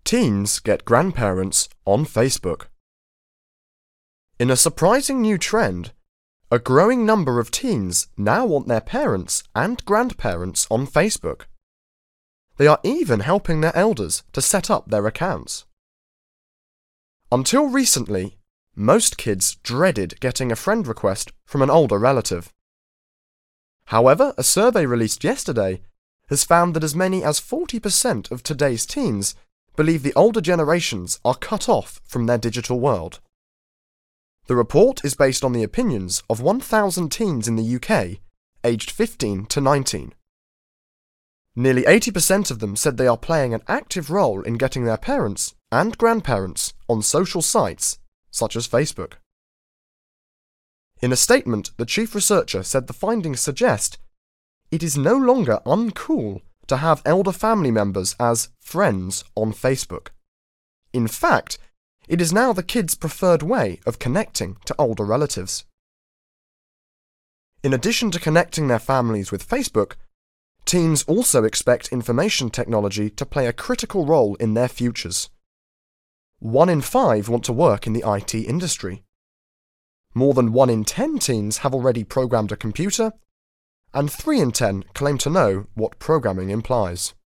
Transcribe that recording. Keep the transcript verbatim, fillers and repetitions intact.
Teens get grandparents on Facebook. In a surprising new trend, a growing number of teens now want their parents and grandparents on Facebook. They are even helping their elders to set up their accounts. Until recently, most kids dreaded getting a friend request from an older relative. However, a survey released yesterday has found that as many as forty percent of today's teens believe the older generations are cut off from their digital world. The report is based on the opinions of one thousand teens in the U K, aged fifteen to nineteen. Nearly eighty percent of them said they are playing an active role in getting their parents and grandparents on social sites, such as Facebook. In a statement, the chief researcher said the findings suggest it is no longer uncool to have elder family members as friends on Facebook. In fact, it is now the kids' preferred way of connecting to older relatives. In addition to connecting their families with Facebook, teens also expect information technology to play a critical role in their futures. One in five want to work in the I T industry. More than one in ten teens have already programmed a computer, and three in ten claim to know what programming implies.